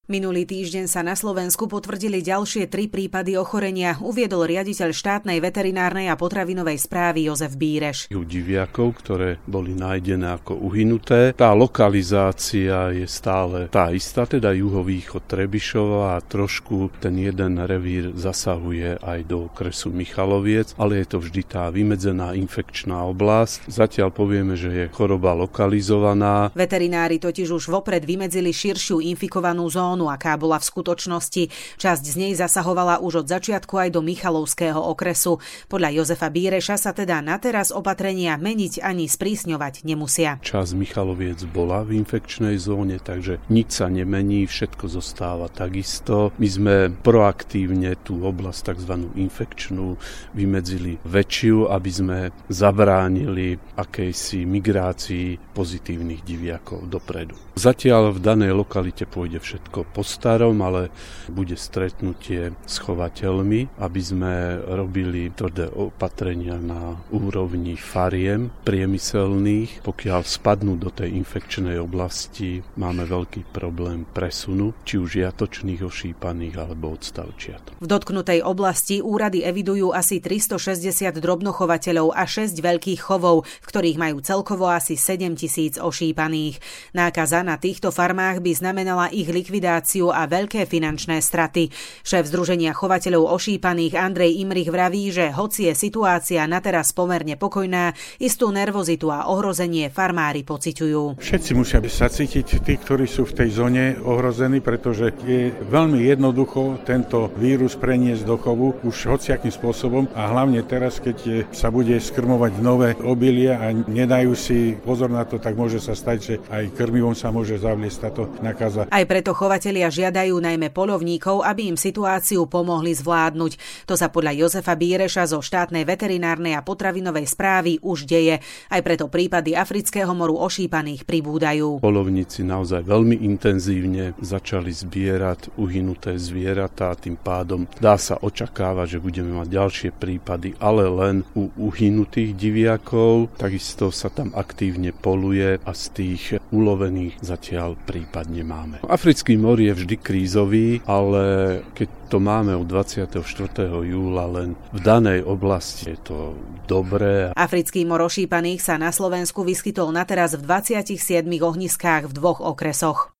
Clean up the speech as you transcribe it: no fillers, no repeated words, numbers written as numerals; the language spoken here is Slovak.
Minulý týždeň sa na Slovensku potvrdili ďalšie 3 prípady ochorenia, uviedol riaditeľ štátnej veterinárnej a potravinovej správy Jozef Bíreš. U diviakov, ktoré boli nájdené ako uhynuté, tá lokalizácia je stále tá istá, teda juhovýchod Trebišova a trošku ten jeden revír zasahuje aj do okresu Michaloviec, ale je to vždy tá vymedzená infekčná oblasť. Zatiaľ povieme, že je choroba lokalizovaná. Veterinári totiž už vopred vymedzili širšiu infikovanú zónu, aká bola v skutočnosti. Časť z nej zasahovala už od začiatku aj do Michalovského okresu. Podľa Jozefa Bíreša sa teda na teraz opatrenia meniť ani sprísňovať nemusia. Časť Michaloviec bola v infekčnej zóne, takže nič sa nemení, všetko zostáva takisto. My sme proaktívne tú oblasť tzv. Infekčnú vymedzili väčšiu, aby sme zabránili akejsi migrácii pozitívnych diviakov dopredu. Zatiaľ v danej lokalite pôjde všetko po starom, ale bude stretnutie s chovateľmi, aby sme robili tvrdé opatrenia na úrovni fariem priemyselných. Pokiaľ spadnú do tej infekčnej oblasti, máme veľký problém presunu, či už jatočných, ošípaných alebo odstavčiat. V dotknutej oblasti úrady evidujú asi 360 drobnochovateľov a 6 veľkých chovov, v ktorých majú celkovo asi 7 000 ošípaných. Nákaza na týchto farmách by znamenala ich likvidáciu a veľké finančné straty. Šéf Združenia chovateľov ošípaných Andrej Imrich vraví, že hoci je situácia na teraz pomerne pokojná, istú nervozitu a ohrozenie farmári pociťujú. Všetci musia sa cítiť, tí, ktorí sú v tej zóne ohrození, pretože je veľmi jednoducho tento vírus preniesť do chovu už hociakým spôsobom a hlavne teraz, keď sa bude skrmovať nové obilie a nedajú si pozor na to, tak môže sa stať, že aj krmivom sa môže zavliesť táto nákaza. Aj preto chovatelia žiadajú najmä poľovníkov, aby im situáciu pomohli zvládnuť. To sa podľa Jozefa Bíreša zo štátnej veterinárnej a potravinovej správy už deje. Aj preto prípady afrického moru ošípaných pribúdajú. Poľovníci naozaj veľmi intenzívne začali zbierať uhynuté zvieratá, tým pádom dá sa očakávať, že budeme mať ďalšie prípady, ale len u uhynutých diviakov. Takisto sa tam aktívne poluje a z tých ulovených zatiaľ prípad nemáme. Africký mor je vždy krízový, ale keď to máme od 24. júla len v danej oblasti, je to dobré. Africký mor ošípaných sa na Slovensku vyskytol nateraz v 27 ohniskách v 2 okresoch.